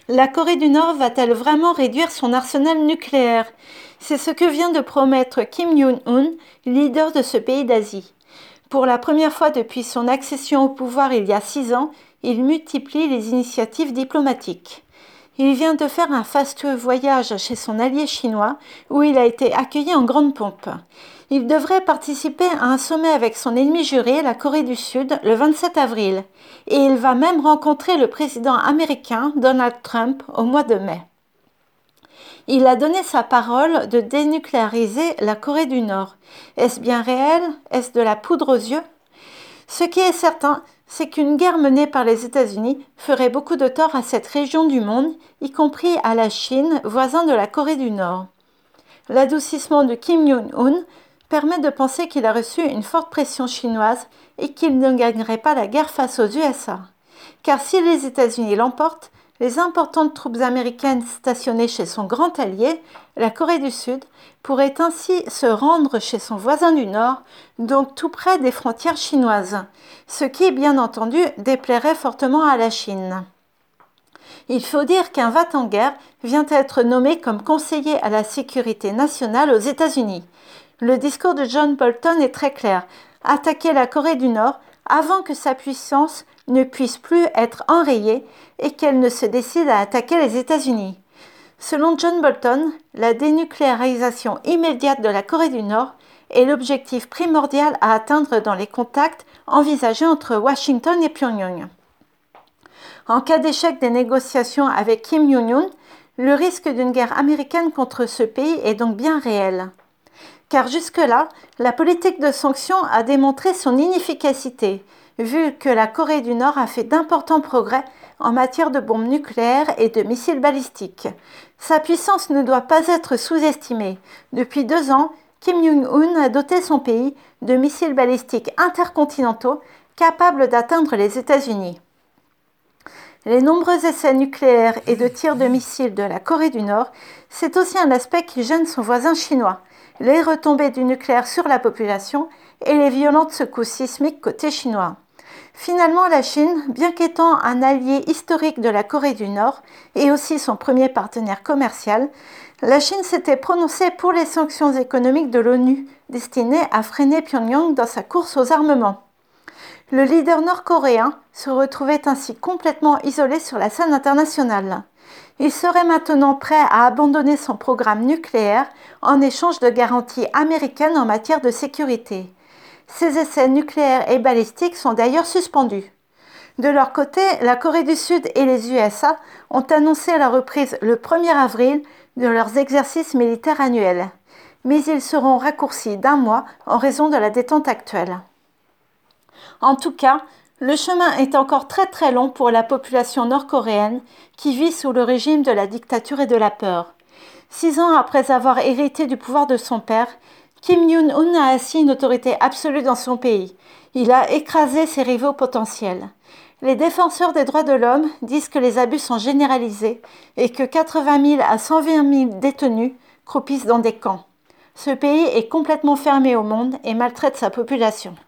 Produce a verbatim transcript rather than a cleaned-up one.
La Corée du Nord va-t-elle vraiment réduire son arsenal nucléaire? C'est ce que vient de promettre Kim Jong-un, leader de ce pays d'Asie. Pour la première fois depuis son accession au pouvoir il y a six ans, il multiplie les initiatives diplomatiques. Il vient de faire un fastueux voyage chez son allié chinois où il a été accueilli en grande pompe. Il devrait participer à un sommet avec son ennemi juré, la Corée du Sud, le vingt-sept avril. Et il va même rencontrer le président américain Donald Trump au mois de mai. Il a donné sa parole de dénucléariser la Corée du Nord. Est-ce bien réel? Est-ce de la poudre aux yeux? Ce qui est certain, c'est qu'une guerre menée par les États-Unis ferait beaucoup de tort à cette région du monde, y compris à la Chine, voisin de la Corée du Nord. L'adoucissement de Kim Jong-un permet de penser qu'il a reçu une forte pression chinoise et qu'il ne gagnerait pas la guerre face aux U S A. Car si les États-Unis l'emportent, les importantes troupes américaines stationnées chez son grand allié, la Corée du Sud, pourraient ainsi se rendre chez son voisin du Nord, donc tout près des frontières chinoises, ce qui, bien entendu, déplairait fortement à la Chine. Il faut dire qu'un va-t-en-guerre vient être nommé comme conseiller à la sécurité nationale aux États-Unis. Le discours de John Bolton est très clair. Attaquer la Corée du Nord avant que sa puissance ne puisse plus être enrayée et qu'elle ne se décide à attaquer les États-Unis. Selon John Bolton, la dénucléarisation immédiate de la Corée du Nord est l'objectif primordial à atteindre dans les contacts envisagés entre Washington et Pyongyang. En cas d'échec des négociations avec Kim Jong-un, le risque d'une guerre américaine contre ce pays est donc bien réel. Car jusque-là, la politique de sanctions a démontré son inefficacité, vu que la Corée du Nord a fait d'importants progrès en matière de bombes nucléaires et de missiles balistiques. Sa puissance ne doit pas être sous-estimée. Depuis deux ans, Kim Jong-un a doté son pays de missiles balistiques intercontinentaux capables d'atteindre les États-Unis. Les nombreux essais nucléaires et de tirs de missiles de la Corée du Nord, c'est aussi un aspect qui gêne son voisin chinois, les retombées du nucléaire sur la population et les violentes secousses sismiques côté chinois. Finalement, la Chine, bien qu'étant un allié historique de la Corée du Nord et aussi son premier partenaire commercial, la Chine s'était prononcée pour les sanctions économiques de l'ONU destinées à freiner Pyongyang dans sa course aux armements. Le leader nord-coréen se retrouvait ainsi complètement isolé sur la scène internationale. Il serait maintenant prêt à abandonner son programme nucléaire en échange de garanties américaines en matière de sécurité. Ces essais nucléaires et balistiques sont d'ailleurs suspendus. De leur côté, la Corée du Sud et les U S A ont annoncé la reprise le premier avril de leurs exercices militaires annuels, mais ils seront raccourcis d'un mois en raison de la détente actuelle. En tout cas, le chemin est encore très très long pour la population nord-coréenne qui vit sous le régime de la dictature et de la peur. Six ans après avoir hérité du pouvoir de son père, Kim Jong-un a assis une autorité absolue dans son pays. Il a écrasé ses rivaux potentiels. Les défenseurs des droits de l'homme disent que les abus sont généralisés et que quatre-vingt mille à cent vingt mille détenus croupissent dans des camps. Ce pays est complètement fermé au monde et maltraite sa population.